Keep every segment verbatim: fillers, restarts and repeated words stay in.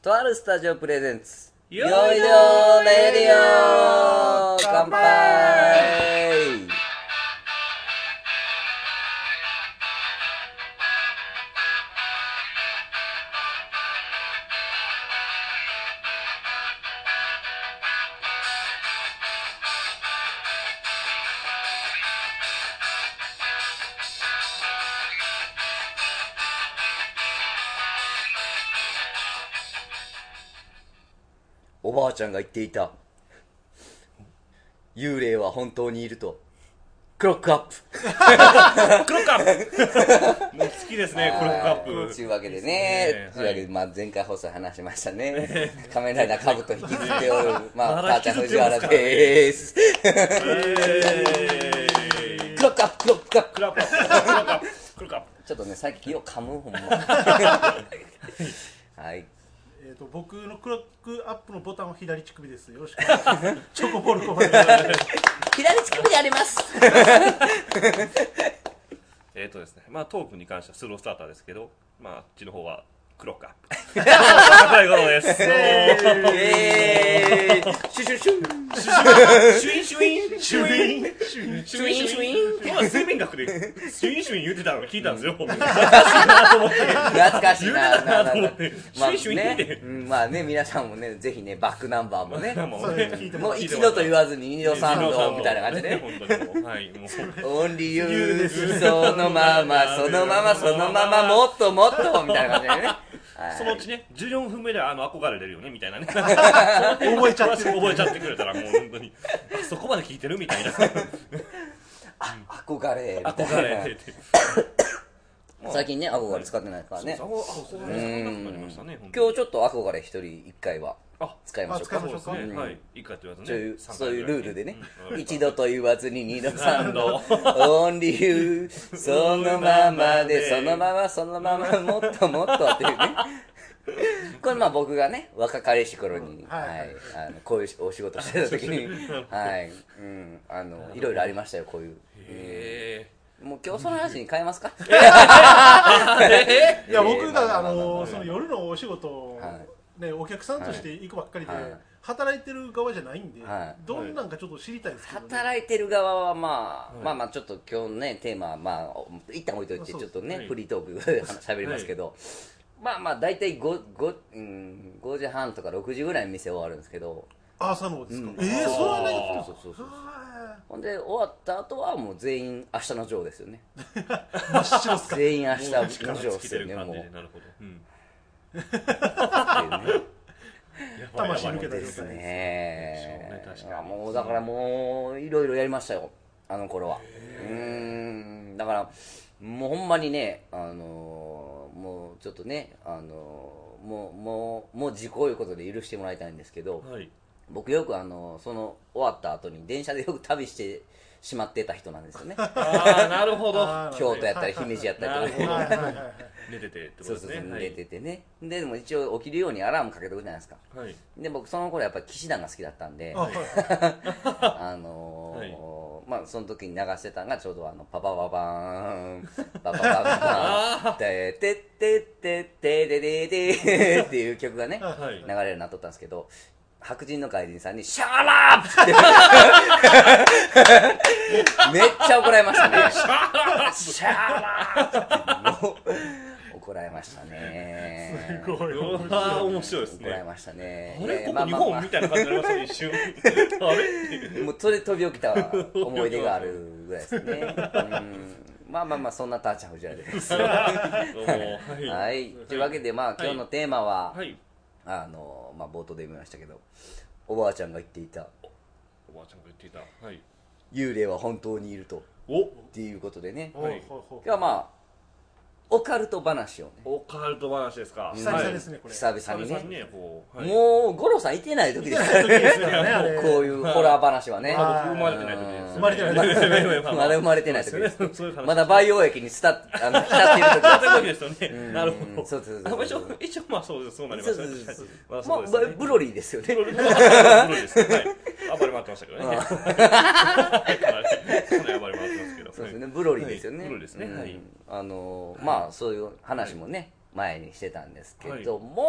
とあるスタジオプレゼンツよいよいどレディオ乾杯。おばあちゃんが言っていた幽霊は本当にいると。クロックアップクロックアップもう好きですね、クロックアップというわけでね、というわけで、まあ、前回放送で話しましたね仮面ライダーカブト引きずっておる、まあ、 まだ母ちゃん藤原引きずってますかでーすクロックアップクロックアップクロックアップクロックアップクロックアップちょっとね、さっきよう噛むほんまはいえー、と僕のクロックアップのボタンは左乳首です。よろしくお願いしますチョコボールコバです。 左乳首でありますえっとですね、まあトークに関してはスロースターターですけど、まああっちの方はクロックアップ高いことです。 えーシュシュシュンシュインシュインシュインシュインシュインシュイン今睡眠学でシュインシュイン言ってたの聞いたんですよ。懐かしいなと思って懐かしいな言うてたなと思ってまあシュインシュイン言ってね、うんまあね、皆さんもね、ぜひね、バックナンバーもね、 もそうね聞いてもらってもう一度と言わずに二度三度みたいな感じでね。 本当にもうはいもうオンリーユーそのまま、そのまま、そのまま、もっともっとみたいな感じでね。はいそのうちね、じゅうよんぷんめであの憧れれるよねみたいなね。 覚えちゃってる覚えちゃってくれたらもう本当にあそこまで聞いてるみたいな。 あ、憧れみたい憧れな。 て最近ね、憧れ使ってないからね。 そうそう憧れ使わなくなりましたね。本当に今日ちょっと憧れ一人一回はあ使いましょうか。 あ使いましょうかそうですね。はい。一回って言わずそういうね。 そういうルールでね、 うん一度と言わずに二度三度三オンリーユーそのままでそのままそのままもっともっとっていうね。これまあ僕がね若かりし頃に、 はいはい、あのこういうお仕事してた時にはい、うん、あのいろいろありましたよこういう。 へもう今日その話に変えますか。 いや僕えーまあまあまあまあがあのその夜のお仕事をはねお客さんとして行くばっかりではい働いてる側じゃないんではいどんなんかちょっと知りたいですけどね。 働いてる側はまあ、 はいまあまあちょっと今日ねテーマはまあ一旦置いといてそうちょっとね、 はいフリートークで喋りますけど、まあまあ大体 5, 5, うんごじはんとかろくじぐらいに店終わるんですけど、 朝のですか。 うんええそれはないあーそうそうそうそうはほんで終わった後はもう全員明日のジョーですよね。 い真っ白っすか。 全員明日のもうジ力尽きてョーですよる感じでねもうなるほど。うん。 っていうね魂抜けたです状態ね。 ね確かにいやもうだからもういろいろやりましたよあの頃は。うーんだからもうほんまにねあのーもうちょっとねあのーもうもうもう事故いうことで許してもらいたいんですけど、 はい。 僕よくあのその終わった後に電車でよく旅してしまってた人なんですよね。 ああなるほど。 あー京都やったり姫路やったりとか、 なるほどはいはいはいはい寝ててってこそうそうそう、 とですね。 寝ててね。ででも一応起きるようにアラームかけとくじゃないですか。 はい。はい。 で僕その頃やっぱり騎士団が好きだったんで、 あはいあのーまあその時に流してたのがちょうどあのパパパパーンパパパパパーンててててててててっていう曲がねはい流れるようになっとったんですけど、白人の外人さんにシャーラップってめっちゃ怒られましたね。シャーラップもう怒られましたね。 すごい面白い。 ああ面白いです怒られね。 ましたね。 あれここ日えーまあまあまあ本みたいな感じになりましたね一瞬。あれ？ もうそれ飛び起きた思い出があるぐらいですね。うんまあまあまあそんなターチャン藤原です。 どうもはい。 はい。というわけでまあ今日のテーマは、 はい。 あのまあ冒頭で言いましたけど、おばあちゃんが言っていたおばあちゃんが言っていた。はい。 幽霊は本当にいるとおっていうことでね。 ほうほうほう今日はまあオカルト話をね、 オカルト話ですか。 久々ですねこれ。 久久 々にね。 々にねこう。はいもう五郎さんいてない時ですから時ですからねあれ。 こういうホラー話はね。 はい生まれてない時ですよね。 生まれてない時まだ生まれてない時です。 そういう話。 まだ培養液に伝っあの浸っている時そういう時ですよね。なるほど。 そうそうそうあ一応一応まあそうですそうなりますね。 そうそうそうまあまあそうですね。 ブロリーですよね。 ブロリーです。はい。暴れ回ってましたけどね。かなり暴れ回ってますけど。 そうですね、ブロリーですよね。 はいブロリーですねはいうんあのーまあそういう話もね前にしてたんですけども、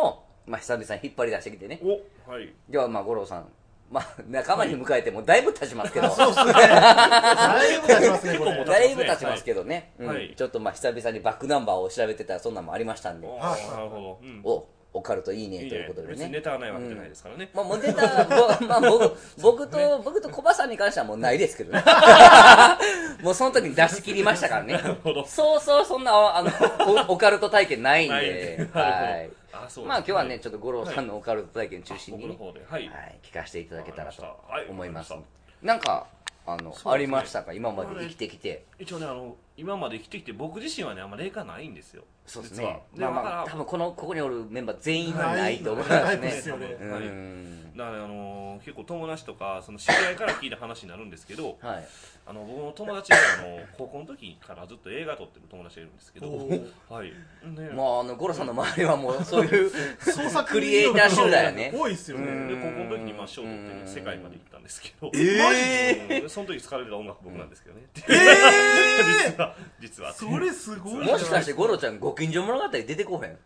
まあ久々に引っ張り出してきてね。 お、はい。 ではまあ五郎さん、まあ仲間に迎えてもだいぶ経ちますけど、 そうっすね。だいぶ経ちますね、これ。 だいぶ経ちますけどね、うんはいちょっとまあ久々にバックナンバーを調べてたらそんなんもありましたんで、 おはいなるほど。うんおオカルトいいいいねねということで別にネね。 タはないわけじゃないですからね。 まあもうネタ、ぼまあ僕、僕と、僕と小葉さんに関してはもうないですけどね。もうその時に出し切りましたからね。 るほどそうそうそんな、あの、おオカルト体験ないんないで、 なるほどはい。 あ、そうですまあ今日はね、 いちょっと五郎さんのオカルト体験中心にね、 僕の方で、はい。 はい、聞かせていただけたらとわかりましたはい思いますわかり。 なんか、あの、 すねありましたか今まで生きてきて。 一応ね、あの、今まで生きてきて、僕自身はね、あんま霊感ないんですよ。 そうです実はね。 で、 まあまあ、 だから、 多分この、ここにおるメンバー全員はないと思いないますですよね。 ね。うはいん。 だからあの結構友達とかその知り合いから聞いた話になるんですけどはい。 あの僕の友達があの高校の時からずっと映画撮ってる友達がいるんですけど、 おーはい、ねもうあの、ゴロさんの周りはもうそういう創作クリエイター集団やね。 多いっすようんね。 で高校の時にまあ賞を取ってね世界まで行ったんですけど、 えうんその時使われてた音楽僕なんですけどね、 え実は実はそれすごいじゃないもしかしてゴロちゃんご近所物語出てこへん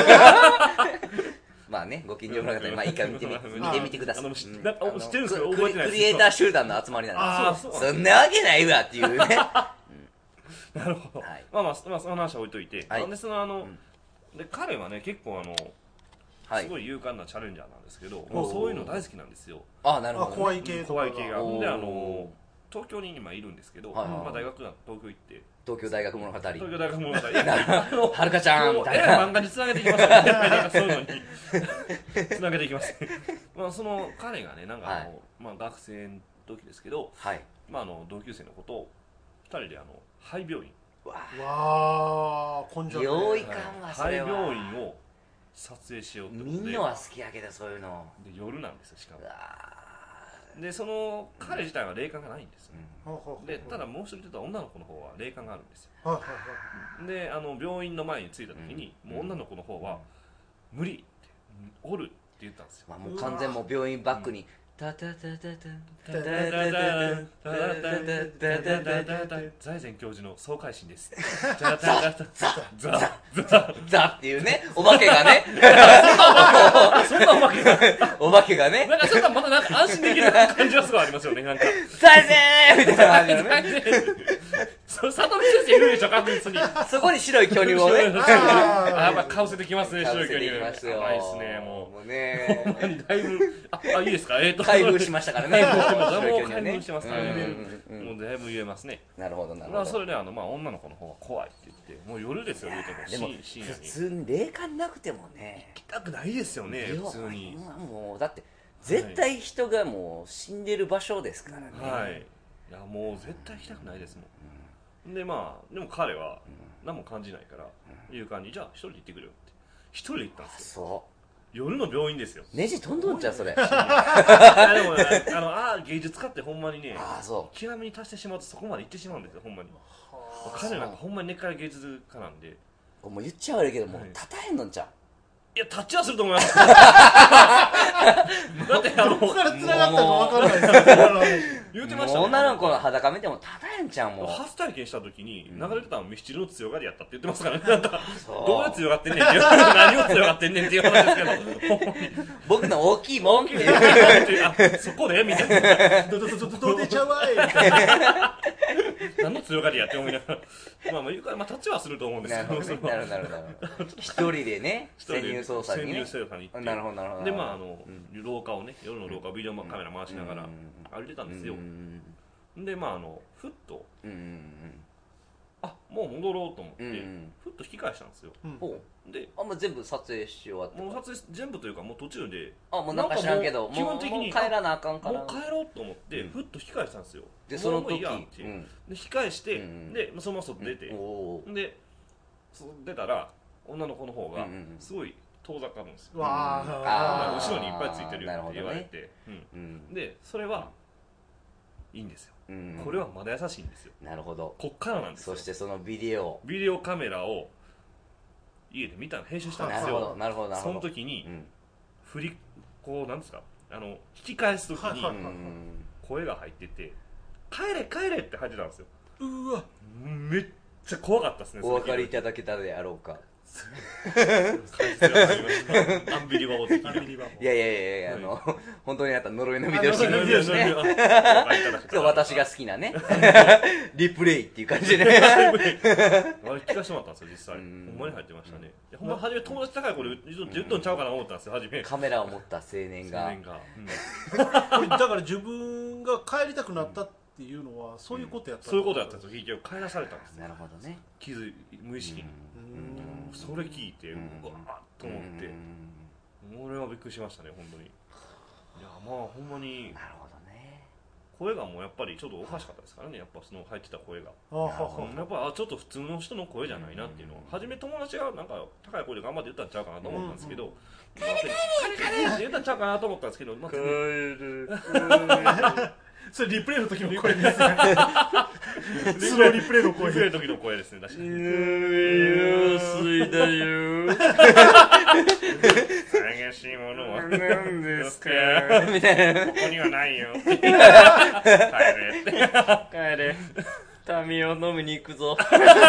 まあね、ご近所物語、まあいいから見てみ、見てみてください。 あの知うんなあ知ってるんですけどク覚えてないですクリエイター集団の集まりなんああですそうそんなわけないわっていうね。 なるほど、 はいまあまあ、まあ、その話は置いといて、 はいなんでそのあの、で彼はね結構あのはいすごい勇敢なチャレンジャーなんですけど、 おーもうそういうの大好きなんですよ。 あ、なるあ、 ほどね。 怖い系とか怖い系が。 おーで、あの東京に今いるんですけど、 はいはいはいまあ大学が東京行って、 東京大学物語。 東京大学物語、いやあのはるかちゃんもうえみたいな。 らい漫画につなげていきますよね。なんかそういうのにつなげていきます。まあその彼がねなんかあの、 はいまあ学生の時ですけど、 はい。 まああの同級生のことを二人であの廃病院、 わわー、根性ね。 病院感はそ廃れは。 病院を撮影しようってことで、 みんなは好きやけどそういうの。 で夜なんですよしかもう。わでその彼自体は霊感がないんですよ、 ほうほうほうでただもう一人と女の子の方は霊感があるんですよ。 はいはいはいであの病院の前に着いた時に、もう女の子の方は「無理」って「おる」って言ったんですよ。 まあもう完全もう病院バックに。タタタタタタタタタタタタ財前教授の総会心です。ザザザザザザっていうね、お化けがね、 そんなおまけがお化けがね、 なんかちょっとまだなんか安心できる感じがすごいありますよね。なんか財前みたいな感じのね。 そう里見先生いるでしょ確実に。 そこに白い巨乳をね、 あやっぱかぶせてきますねかぶせて白い巨乳。 いきますよ。 甘いですねももうね、 う。何だいぶああいいですかえっと開封しましたからね。 もう白い巨乳ね開封してますからね。 うんうんうんもうだいぶ言えますね。 なるほどなるほど。 まあそれであのまあ女の子の方が怖いって言ってもう夜ですよ言うてもでも深深夜に。 普通に霊感なくてもね、 行きたくないですよね普通に。 もうだって絶対人がもう死んでる場所ですからね。 はい。いやもう絶対行きたくないですもん。でまあでも彼は何も感じないから勇敢にじゃあ一人で行ってくるよって一人で行ったんですよ。 そ夜の病院ですよ。 う。ネジ飛んどんちゃうそれ。 あでもねあのあ芸術家ってほんまにねああそ極みに達してしまうとそこまで行ってしまうんですよほんまに。彼なんかほんまに根っから芸術家なんで。 う。もう言っちゃ悪いけどもうはいたたえんのんちゃう。 いやタッチはすると思います。だってあのここから繋がったか分からないです言うてましたもんもう女の子の裸見てもたたえんちゃうもん。 初体験した時に流れてたのミスチルの強がりやったって言ってますからね。なんかそうどうやって強がってんねんっていう何を強がってんねんっていう話ですけどほんまに僕の大きいもんっていう。 あそこでみたいなどどどどどう出ちゃうわいみたいな。 何の強がりやって思いながらまあまあ言うからまあタッチはすると思うんですなるほどね。 けどそのなるほどなるほど。一人でね、 一人で潜入捜査にね。 潜入捜査に行ってなるほどなるほど。 でまああの廊下をね夜の廊下をビデオカメラ回しながらうん歩いてたんですようんでまああのふっとうんうんあもう戻ろうと思ってうんうんふっと引き返したんですようん。ほう。 であ、もう全部撮影し終わって。 もう撮影全部というかもう途中であ、もうなんか知らんけど、 なんかもう基本的にもうもう帰らなあかんから。 もう帰ろうと思ってうんふっと引き返したんですよで、その時、 もういいやってうんで引き返して、 うんうんでそのまま外出て、 おーでそ出たら女の子の方がうんうんすごい遠ざかるんですよ、 わあー後ろにいっぱいついてるよって言われなるて、うんうんでそれはいいんですよ、 うんこれはまだ優しいんですよなるほど。 こっからなんですよそしてそのビデオ。 ビデオカメラを家で見た編集したんですなるほど、 よなるほど、なるそほど。 の時にうん振りこうなんですかあの引き返す時にはいはいうん声が入ってて「帰れ帰れ!」って入ってたんですようわめっちゃ怖かったですねお分かりいたただけたであろうか。 解説が入りましたアンビリバボー的なアンビリバボーいやいやいやいや、あの本当にあった呪いのビデオシーンあ呪いのビデオシーンねお分かりいただけたそうら私が好きなねリプレイっていう感じでねあれ聞かせてもらったんですよ実際ほうんんまに入ってましたねいやほんま初め友達高い子で言っとんちゃうかな思ったんですよ初めカメラを持った青年が青年がうんこれだから自分が帰りたくなったっていうのはそういうことやったそういうことやったんですよ結局帰らされたんですなるほどね気づい無意識にうんそれ聞いてうわーっと思って俺はびっくりしましたね本当にいやまあほんまになるほどね声がもうやっぱりちょっとおかしかったですからねやっぱその入ってた声があははやっぱあちょっと普通の人の声じゃないなっていうのを初め友達がなんか高い声で頑張って言ったんちゃうかなと思ったんですけど「カレカレカレ!」って言ったんちゃうかなと思ったんですけどまあ全然それリプレイの時の声ですよねスローリプレイの声触れる時の声ですね確かに水だよ怪しいものは何ですかこみたいなこにはないよ帰れって帰れタミを飲みに行くぞ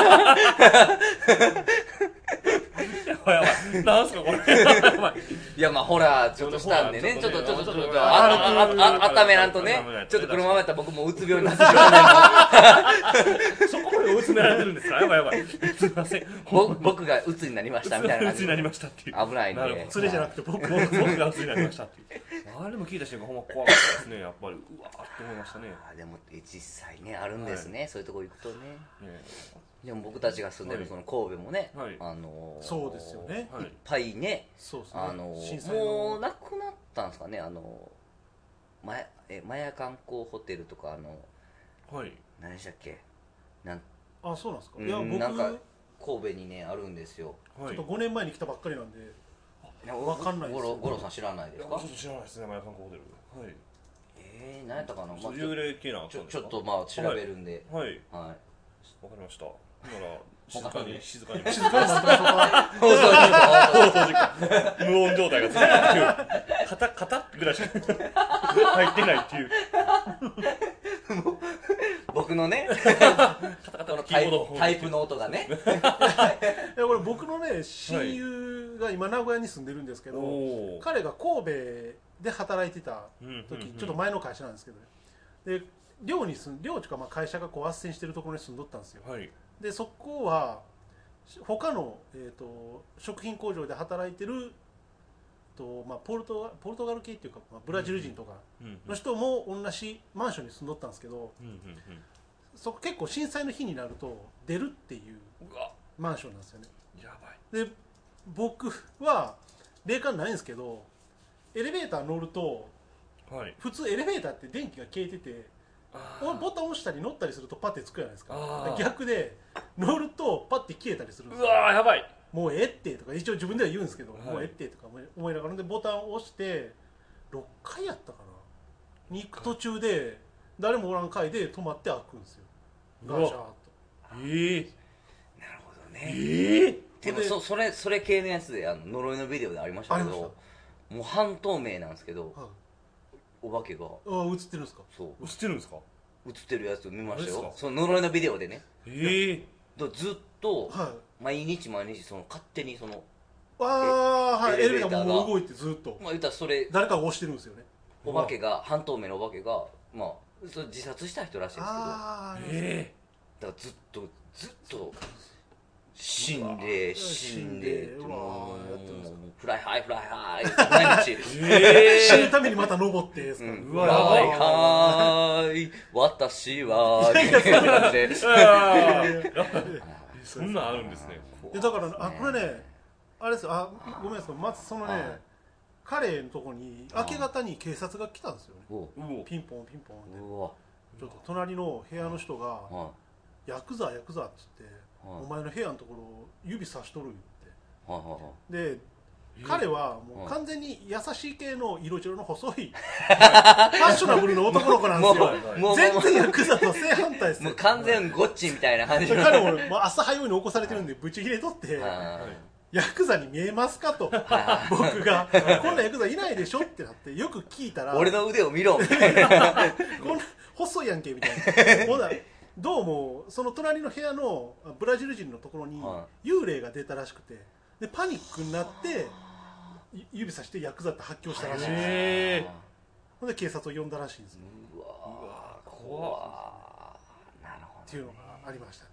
やばいやばいなんすかこれやばいいやまあホラーちょっとしたんでねちちょっとょっとちょっとちょっちょっととああああ温めなんとねちょっとこのままやったら僕もうつ病になってしまうそこまで追い詰められてるんですかやばいやばいすいませんぼ僕がうつになりましたみたいな感じ鬱になりましたっていう危ないんでるほどそれじゃなくて僕僕僕が鬱になりましたっていうあれも聞いた瞬間ほんま怖かったですねやっぱりうわーって思いましたねあでも実際ねあるんですね、そういうとこ行くとねねでも僕たちが住んでるその神戸もね、 はいあのーそうですよねはいいっぱいねそうですねあのー震災のもうなくなったんですかねあのーまやえマヤ観光ホテルとかあのはい何でしたっけなんあそうなんですかうんいや僕なんか神戸にねあるんですよはいちょっとごねんまえに来たばっかりなんでわかんないですゴロゴロさん知らないですかちょっと知らないですねマヤ観光ホテルはいえー、何やったかな、まあ、ちょ幽霊系なちょちょっとまあ調べるんではいはいはい、 わかりましたほんなら静かに静かに静かになってましょうか放送事故放送事故無音状態が続くっていう肩肩ぐらいしか入ってないっていう僕のねカタカタこのタイキーボードプタイプの音がねいやこれ僕のね親友が今名古屋に住んでるんですけど、 おー彼が神戸で働いてたうんうんうん時、ちょっと前の会社なんですけどねで寮に住ん寮というかまあ会社がこう斡旋してるところに住んどったんですよはいでそこは他の、えー、と食品工場で働いてると、まあ、ポルトガポルトガル系っていうか、まあ、ブラジル人とかうんの人も同じマンションに住んどったんですけどうんうんうんそこ結構震災の日になると出るっていううわマンションなんですよねやばいで僕は霊感ないんですけどエレベーター乗るとはい普通エレベーターって電気が消えててあおボタン押したり乗ったりするとパッてつくじゃないですかあー逆で乗るとパッて消えたりするんでうすよわーやばいもうええってとか一応自分では言うんですけど、 はいもうええってとか思いながらでボタンを押してろっかいやったかなに行く途中で誰もおらん階で止まって開くんですよガシャーッとええなるほどねええでもそそれそれ系のやつであの呪いのビデオでありましたけありましどもう半透明なんですけどはいお化けがあ映ってるんですかそう映ってるんですか映ってるやつを見ましたあれですかよその呪いのビデオでねええだからずっとはい毎日毎日その勝手にそのああはいエエレベータレベーターがーもう動いてずっとまあ言ったらそれ誰かが押してるんですよねお化けが半透明のお化けがまあそれ自殺した人らしいんですけどだかああえらずっとずっと死んで死んで死んでうもわうーやってるんですかフライハイフライハイ毎日え死ぬためにまた登ってですか、 うんうわフライハイ私はっていう感じでえあーそんなんあるんですねでだからあこれねあれですよあごめんなさいまずそのね、 はい彼のとこに明け方に警察が来たんですよねうわうおピンポンピンポンでうわちょっと隣の部屋の人がは 「ヤクザヤクザ」っつって「 はいお前の部屋のところ指さしとる」っていはいはいで彼はもう完全に優しい系の色白の細いファッショナブルの男の子なんですよもうもう全然ヤクザと正反対ですよもう完全ゴッチみたいな感じの彼ももう朝早いに起こされてるんでブチ切れとってはヤクザに見えますかとは僕がこんなヤクザいないでしょってなってよく聞いたらい俺の腕を見ろみたいなこんな細いやんけみたいなほなどうもその隣の部屋のブラジル人のところに幽霊が出たらしくて、でパニックになって指さしてヤクザって発狂したらしいんですよ。 へー。 ほんで警察を呼んだらしいんですよ。 うわうわー怖っ。なるほど、 っていうのがありましたね。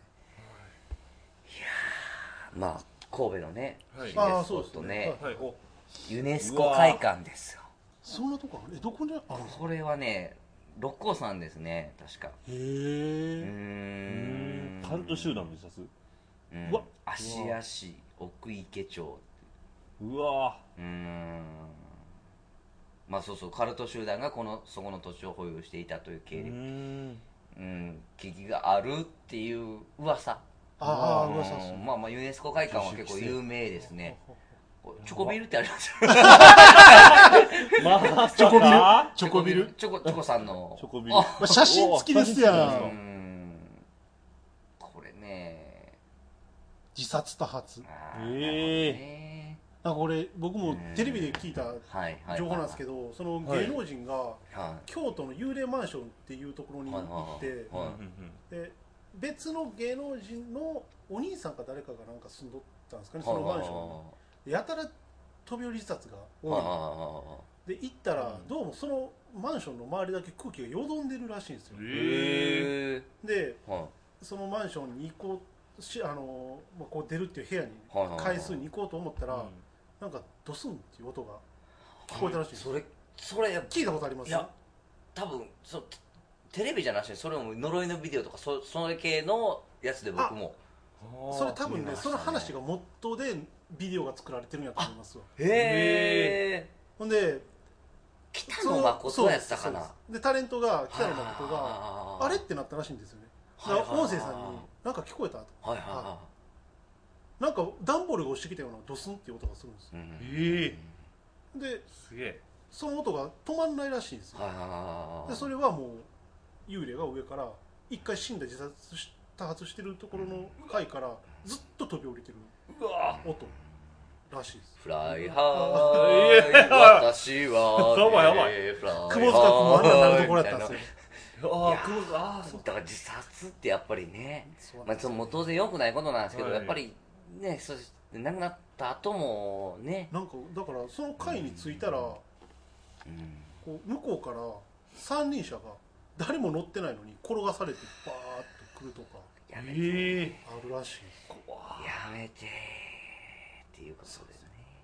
まあ神戸のね、 はい心霊スポットね、 はい、おユネスコ会館ですよ。 そんなとこある？え、どこにあるんですか？ これはね六甲山ですね、確か。 へうーえ。 んカルト集団の自殺。 うんうわ芦屋市奥池町。 うわうーんまあそうそう、カルト集団がこのそこの土地を保有していたという経ーう歴、 んうん、危機があるっていう噂。 ああ、 うん噂です。 まあまあユネスコ会館は結構有名ですね。チョコビルってありますよ。 まあチョコビルチョコビルチョコチョコさんのチョコビル。 まあ写真付きですや。 うんんこれね、 自殺多発。 あええーなるほどねなんかこれ僕もテレビで聞いたはいはいはい情報なんですけど、その芸能人がは京都の幽霊マンションっていうところに行って、 いはいで別の芸能人のお兄さんか誰かがなんか住んどったんですかね、そのマンションに。やたら飛び降り自殺が多い。で行ったらどうもそのマンションの周りだけ空気がよどんでるらしいんですよ。 へえではそのマンションに行こうし、あのまあこう出るっていう部屋にはいはい回数に行こうと思ったら、なんかドスンっていう音が聞こえたらしいんですよ。 それそれ聞いたことあります？ いや多分そテテレビじゃなしにそれも呪いのビデオとかそそれ系のやつで僕もそれ多分ね見ましたねその話が元でビデオが作られてるんやと思いますわ。 へえほんで北野誠やったかな。 でタレントが北野誠がああれってなったらしいんですよね。だはいはいはいから音声さんに「なんか聞こえた?」とはいはいはなんか段ボールが落ちてきたようなドスンっていう音がするんですよ。 いうんええですげえ。 その音が止まんないらしいんですよ。 はいはいはいでそれはもう幽霊が上から一回死んだ自殺し多発してるところの階からずっと飛び降りてるうわ音らしいです。 フライハイ私はやばいやばいフライハイ窪塚君もあんななるところやったんですよ。 ああ、雲が、ああ、そう。 だから自殺ってやっぱりね、まあ、 そうなんですよその当然良くないことなんですけど、 はいやっぱりね、そして亡くなった後もね、 なんかだからその階に着いたら、こうんう向こうから三輪車が誰も乗ってないのに転がされてバーッと来るとかやめて、 ええあるらしい。 やめてっていうことですね。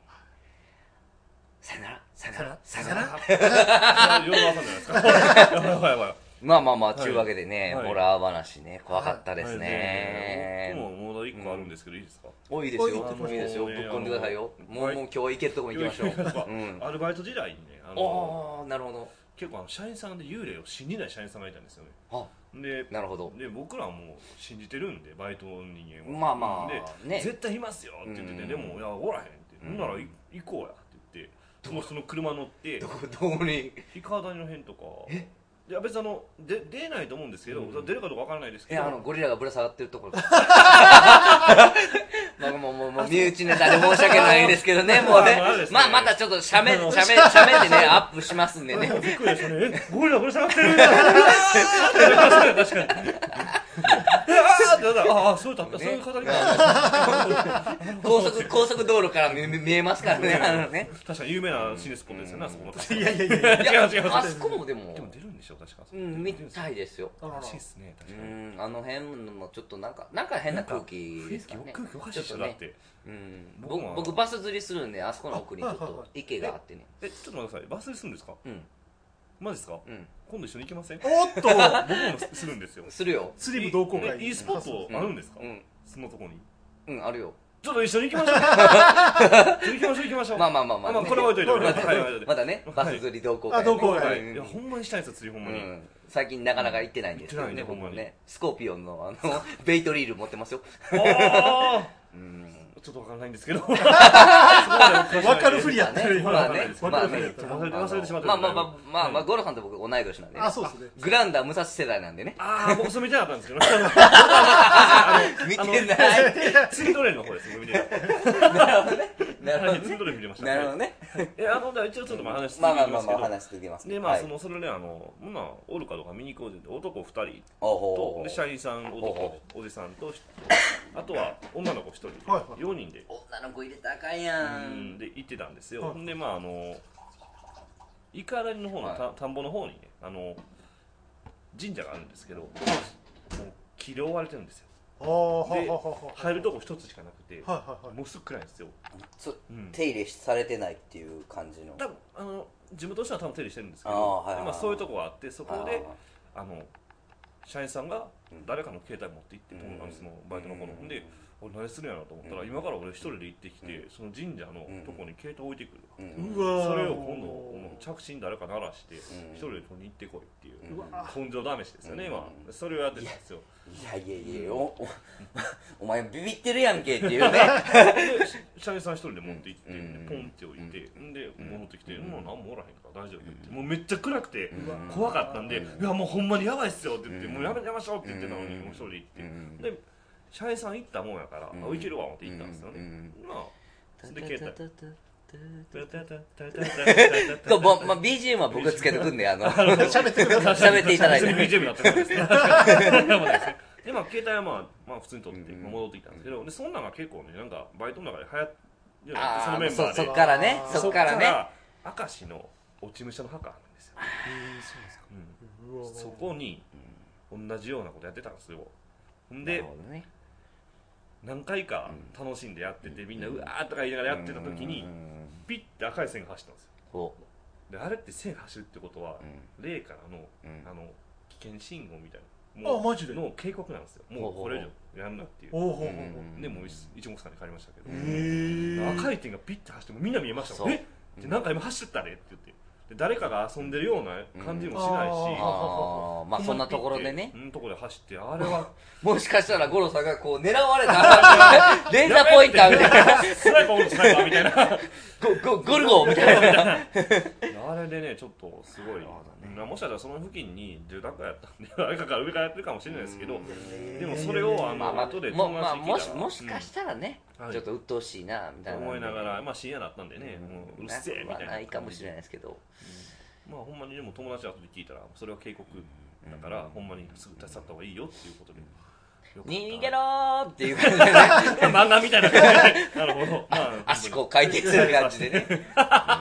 さよなら、さよなら、さよなら。 夜中さんじゃないですか。やばいやばいやばい。 まあまあまあ、というわけでね、 はいホラー話ね、怖かったですはいね。 僕もまだ一個あるんですけど、いいですか？ おいいですよ、 おいいいですよ、ぶっ込んでくださいよ。もう、 はいもう今日行けるとこ行きましょう。うん。 アルバイト時代にね、あのおー、なるほど。 結構あの社員さんで幽霊を信じない社員さんがいたんですよね。 あ、 で、 なるほど。 で僕らはもう信じてるんで、バイトの人間は。 まあまあで、 ね絶対いますよって言ってて、 うんでもいやおらへんって、 うんほんならい行こうやって言って、もうその車乗ってどこ、どこに。 イカ谷の辺とか。いや別にあので出ないと思うんですけど、出るかどうかわからないですけど、 いや、あの、ゴリラがぶら下がってるところ。まあもう、もう、もう、身内ネタで申し訳ないですけどね、もうねまあまあです。ねまあ、またちょっと、写メ、写メ、写メでね、アップしますんでね。 びっくりしたね。え、ゴリラぶら下がってる。確かに。あーってなったら、ああ、そういうた、そういう語り方。 高速、高速道路から見見えますからね、あのね。 確かに有名な心霊スポットですよね、あそこも。 いやいやいやいや違う違う。 あそこもでもで、も出るんでしょ、確か。 うん、見たいですよ。 あらららしいですね、確うかに。 ん、あの辺もちょっとなんか、なんか変な空気ですからね。 空気おかしいちょっとね。 でしょだって。 うん、 僕も僕僕バス釣りするんで、あそこの奥にちょっと池があってね。 え、ちょっと待ってください。バスにするんですか？ うん、 マジですか？ うん。 今度一緒に行きません？ おっと僕もするんですよ。 するよ。 釣り部同好会え e スポットあるんですか？ うん、 そのとこに。 うん、あるよ。 ちょっと一緒に行きましょう。行ききましょう行きましょう。 まあまあまあまあねこれ置いといて。はいはいはいまだね、バス釣り同好会。 あ同好会うんいやほんまにしたいんですよ釣りほんまに。 うん最近なかなか行ってないんですけどね、 行ってないねほんまに僕もね。スコーピオンのあの、ベイトリール持ってますよ。 あうんあちょっとわかんないんですけど。 分かるふりやったら今まあね、 分まあねかるふりやった、ら忘れて忘れてしまったまあまあまあ、まあまあ、ゴロさんと僕同い年なんでね。 あそうですねグランダー武蔵世代なんでね。 ああ僕それ見てなかったんですけど。 見てない。 釣りトレーンの方です。僕見てなかった。 なるほどね。 なるほどねツイートで見れました。 なるほどね。 え、あの、一応ちょっとまあ話していきまあまあますけど。 まあまあ話していきます。 で、まあ、 はいその、それで、あの、まあ、おるかどうか見に行こうって言って、男二人おほと、で、社員さん、 ほう男ほ、 おじさんと、あとは女の子一人、 はいはいよにんで、 女の子入れたらあかんやうんん。 で、行ってたんですよ。 はいで、まあ、あの、イカラリの方のはた田んぼの方にね、あの、神社があるんですけど、もう、木で覆われてるんですよ。 ああはでははは入るとこ一つしかなくて、 はいはいはいもうすっ暗いんですよ。 つうん手入れされてないっていう感じの。 多分あの自分としては多分手入れしてるんですけあど、 ーはいはいはいでまあ、そういうとこがあってそこでああの社員さんがうん誰かの携帯持って行って、 うん友達のバイトの子の、 うんで俺何するんやろと思ったら、 うん今から俺一人で行ってきて、 うんその神社のとこに携帯置いてくる、 ーうわーそれを今度もう着信誰か鳴らして、 ん一人で取りに行ってこいっていう、 うわ根性試しですよね、 うん今それをやってたんですよ。 いやいやいやおおお前ビビってるやんけっていうね。 で社員さん一人で持って行って、 うんポンって置いて、ん、で戻ってきて、 うんもう何もおらへんから大丈夫って、もうめっちゃ暗くて、 うん怖かったんで、 うんいやもうほんまにやばいっすよって言って、 うんもうやめやめましょうって言ってたのに、 うんもう一人で行って、 うんで社員さん行ったもんやから、 うんあ行けるわ思って行ったんですよね、 うんまあで携帯こうぼまあ、ビージーエム は僕つけてくんで、あの、 喋ってください喋っていただいて。 ビージーエム になってるんですねでまあ携帯はまあ、まあ、普通に取ってうん戻ってきたんですけど、でそんなんが結構ねなんかバイトの中で流行ってそああ、 のメンバーでそそっからね、 あーそっからね。 明石の落ち武者の墓あるんですよ、 えーそうですかうんうわそこに同じようなことやってたんですよ。ほんなでるほどね。 何回か楽しんでやってて、みんなうわーとか言いながらやってた時にうんピッて赤い線が走ったんですよ。 おであれって線走るってことはうん霊からのうんあの危険信号みたいなあマジでの警告なんですよ。もうこれ以上やんなっていう。 おおほうほうほううんでもう一目散に帰りましたけど、 へー赤い点がピッて走ってもみんな見えましたそうもん。えってなんか今走ったねって言ってで誰かが遊んでるような感じもしないし、 うんああ、まあそんなところでねう。んところで走ってあれはもしかしたら五郎さんがこう狙われたレーザーポインターみたいな、 スナイパーおるスナイパーみたいなゴゴゴルゴみたいな。 あれでねちょっとすごい、 なるほどねうんもしかしたらその付近に住宅がやったんで誰かから上からやってるかもしれないですけど、 うんでもそれをあの、 まあまあ、 後でもまあ、 友達に聞いたらもしもしかしたらね、 うんちょっと鬱陶しいなみたいな思いながらまあ深夜だったんでね、 うんもううるせえみたいななくはないかもしれないですけど、 まあほんまにでも友達後で聞いたらそれは警告だから、ほんまにすぐ立ち去った方がいいよっていうことで、よかった逃げろーっていう感じでね、 漫画みたいな感じでなるほど、まあ、 足こう回転する感じでね。うん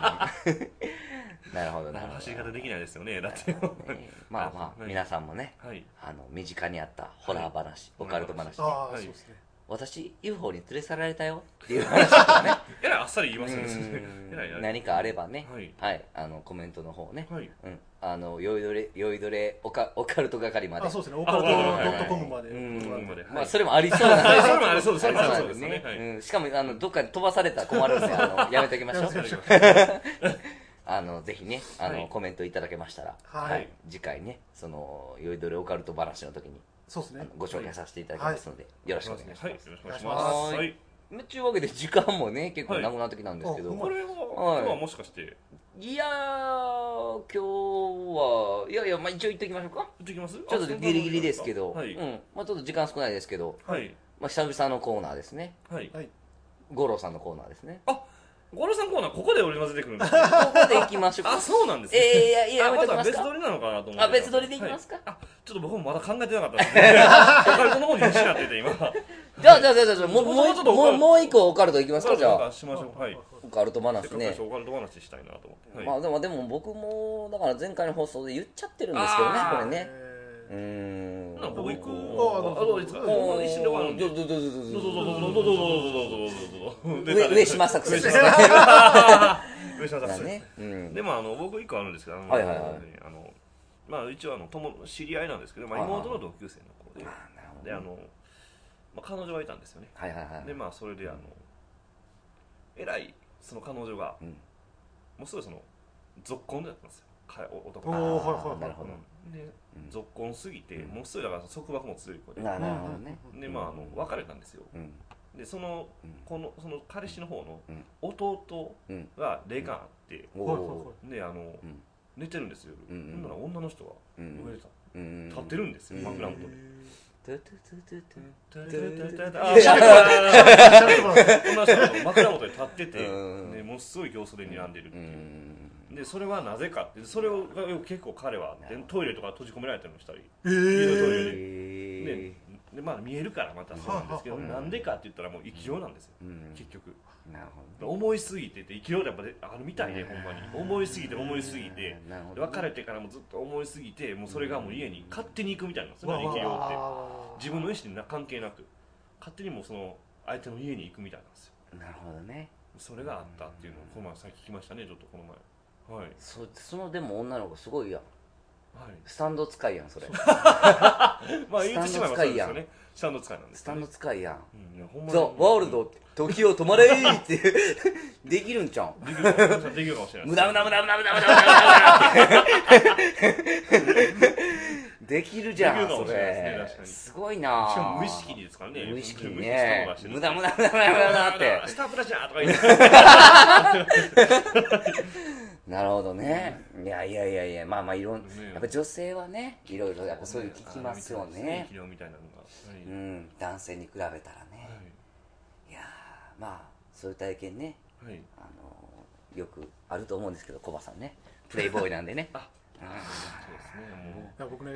なるほどなるほど。 走り方できないですよねだってねまあまあはい皆さんもね、 はいあの身近にあったホラー話、オカルト話、 ああはいそうですね私 ユーフォー に連れ去られたよっていう話とかね。 えらいあっさり言いますよねうんえらいえらい何かあればね、 はいはい、あのコメントの方ね、 はいうん、あの酔いどれ酔いどれオカオカルト係まで。 あそうですねオカルトドットコムまでうんコムまではいまあそれもありそうなんではいそれもありそうですありそうなんそれもありそうですねはいうん、しかもあのどっかに飛ばされたら困るんであのやめておきましょう。あのぜひねあの、 はいコメントいただけましたら、 はい次回ねその酔いどれオカルト話の時にそうですねあのご紹介させていただきますので、よろしくお願いします。 はいよろしくお願いしお願まいしますすはいというわけで時間もね結構なくなってきたんですけど、 はいあこれははい今日はもしかしていやー今日はいやいやまあ一応言っておきましょうか。 行ってきますちょっとギリギリですけど、 はいうんまあ、ちょっと時間少ないですけど、 はいまあ、久々のコーナーですね。 はいはい五郎さんのコーナーですね。 あ五郎さんコーナーここで俺が出てくるんですねここで行きましょうか。 あそうなんですねえー、いやいややあまだめときますか。 別撮りなのかなと思ってあ別撮りでいきますかはいあちょっと僕もまだ考えてなかったですねオカルトの方に必死になってて今じゃあじゃあじゃあじゃあもうもうもうちょっとオカルトもうもう一個オカルトいきますかじゃなんあ。 かしましょうはいオカルト話せっかくねだし。オカルト話したいなと思ってはいまあでもでも僕もだから前回の放送で言っちゃってるんですけどねあーこれね。うえーん。 な僕行くああどうですかもう一瞬で終わるんでどうぞどうぞどうぞどうぞどうぞどうぞどうぞどうぞどうぞどうぞ上上島作戦上島作戦上島作戦だね。うん。 でもあの僕一個あるんですけどあのはいはいはいあのまあ一応あの友知り合いなんですけどまあはいはい妹の同級生の子であーなるほどであのまあ彼女がいたんですよねはいはいはい。 でまあそれであのえらいその彼女がうん。 もうすぐその続婚だったんですよかお男おがーはいはいはいなるほど。 うんでうん続婚すぎてうんもうすぐだから束縛も強い子でななるほどね。 でまああの別れたんですようん。 でそのうんこのその彼氏の方のうん弟うん。 が霊感あっておはいはいはいお。 であのうん寝てるんですようんうん夜ほんなら女の人がうん上でうん。 立ってるんですようん枕元でトゥトゥトゥトゥトゥトゥトゥトゥトゥトゥトゥあ、シャレコこんな人枕元に立ってて、 うんね、ものすごい行袖に睨んでるってういう。 んでそれはなぜかってそれを結構彼はでトイレとか閉じ込められたりもしたりえ家のトイレでえねでまあ見えるからまたそうなんですけど、 うんなんでかって言ったらもう生き量なんですよ、 うん結局なるほどね思いすぎてて生き量ってやっぱであるみたいで、ほんまに思いすぎて思いすぎてなるほどね別れてからもずっと思いすぎてもうそれがもう家に勝手に行くみたいなんですよね、生き量ってわ自分の意思にな関係なく勝手にもうその相手の家に行くみたいなんですよ。 なるほどねそれがあったっていうのをこの前さっき聞きましたね、ちょっとこの前。はい、 そそのでも女の子すごいやんはい、 スタンド使いやんそれまあ言ってしまえばそうですよね。スタンド使いなんですよね。 スタンド使いやんうんいやほんまにザ・ワールド時を止まれーってできるんちゃうんできるかもできるかもしれない。 無駄無駄無駄無駄無駄無駄無駄できるじゃんできるかもそしれないですねれ確かにすごいなしかも無意識にですからね。 無意識に無ね意識に無駄無駄無駄無駄無駄ってスタープラチナとか言ってなるほどねいやいやいやいやまあまあいろんねやっぱ女性はねいろいろやっぱそういう聞きますよね生き量みたいなのが。はいうん男性に比べたらねいやーまあそういう体験ねはい。はい。 あのよくあると思うんですけどコバさんねプレイボーイなんでねあそうですね。もいや僕ね、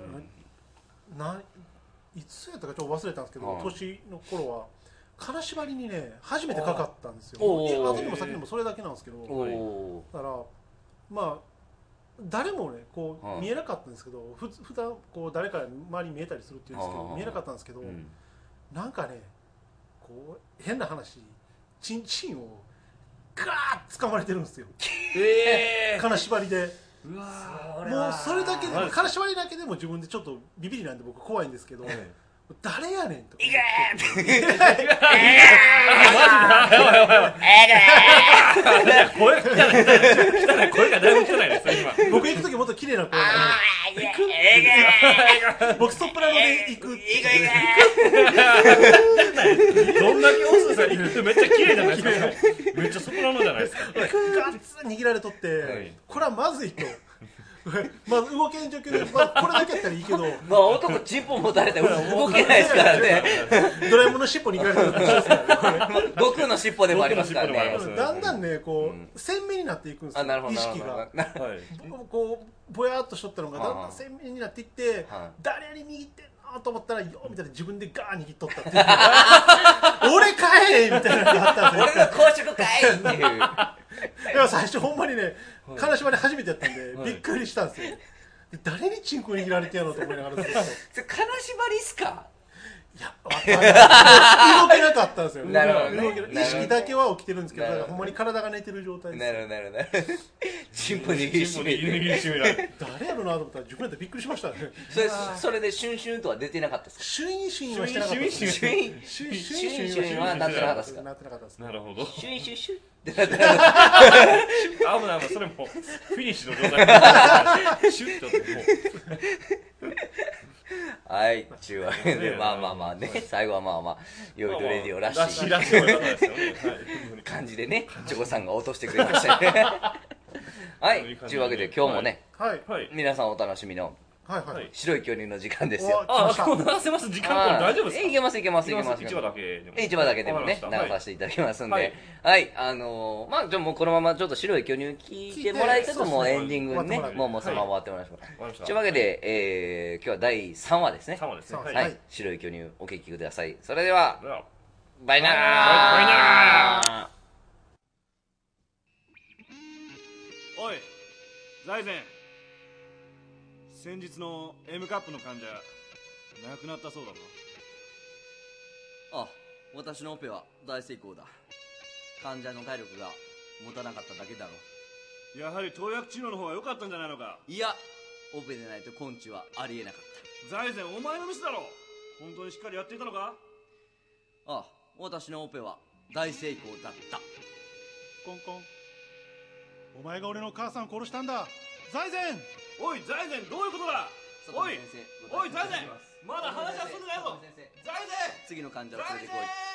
ないつやったかちょっと忘れたんですけど、 はい年の頃は金縛りにね初めてかかったんですよ。 おーいや後にも先にもそれだけなんですけど、 おおだからまあ誰もねこう、 はい見えなかったんですけど、ふ普段こう誰か周りに見えたりするっていうんですけど、 はい見えなかったんですけど、 うんなんかねこう変な話チンチンをガーッ掴まれてるんですよ。 え金縛りで。 うわもうそれだけではい金縛りだけでも自分でちょっとビビりなんで僕怖いんですけど、誰やねんとかいけーって声が汚い汚い声がだいぶ汚いですよ今。 僕行く時もっと綺麗な声なんで僕ソプラノで行くってどんだけオスさん言うとめっちゃ綺麗じゃないですか。めっちゃソプラノじゃないですか。 ガッツリ握られとって、 はいこれはまずいとまあ動けん状況で、まあ、これだけやったらいいけどまあ男チンポ持たれて動けないですからねドラえもんの尻尾に握られてるのと一緒ですからね僕の尻尾でもありますから僕の尻尾でもありますねだんだんねこう、 うん鮮明になっていくんですよあなるほど意なるほど識がなるほどはい。 ぼこうぼやっとしとったのがだんだはあん鮮明になっていって、 はい誰に握ってんのと思ったらようみたいな自分でガー握っとったっていう俺かいみたいなのがあったんですよ俺の公職かいっていういや最初ほんまにね金縛り初めてやったんで、 はいびっくりしたんですよで誰にチンコ握られてやろうと思いながらずっとそれ金縛りっすかいやわかんない動けなかったんですよなるほどね動けな意識だけは起きてるんですけどなるほどだからほんまに体が寝てる状態ですなるほどなるほどチンポ握りしめ握りてしめられる。 誰やろうなと思ったら自分やったらびっくりしましたねそれそれでシュンシュンとは出てなかったですかシュインシュインはしてなかったですシュインシュインシュインシュインシュインはなってなかったですかなってなかったですなるほど。 シュインシュインシュインってなってなかっ危ない危ない、それもフィニッシュの状態。シュッともたはい中和でねまあまあまあね最後はまあまあヨイドレディオらしいらしいらしい方ですよね。はい。 感じでねチョコさんが落としてくれましたねはいというわけで今日もねはいはい。 皆さんお楽しみのはいはい、 はい白い巨乳の時間ですよあ、 お来ました今日流せます時間これ大丈夫ですか。 いけますいけますいけますいけます。一話だけでも。 一話だけでもね流わかりましたさせていただきますんはいではいあのーまあじゃあもうこのままちょっと白い巨乳聞いてもらいつつもうエンディングにね終わってもらってもうもうそのまま終わってもらいましょうわかりましたというわけでえー今日はだいさんわですね三話ですね。 三話は。 はいい白い巨乳お聞きくださいそれではではバイナーバイナおい財前先日の M カップの患者亡くなったそうだぞ。 あ私のオペは大成功だ患者の体力が持たなかっただけだろやはり投薬治療の方が良かったんじゃないのか。 いやオペでないと根治はありえなかっ財前お前のミスだろ。本当にしっかりやっていたのか。 たあ私のオペは大成功だったコンコンお前が俺の母さんを殺したんだ財前おい財前どういうことだ。おい先生おい財前まだ話は進んでないぞ。財前次の患者を連れてこい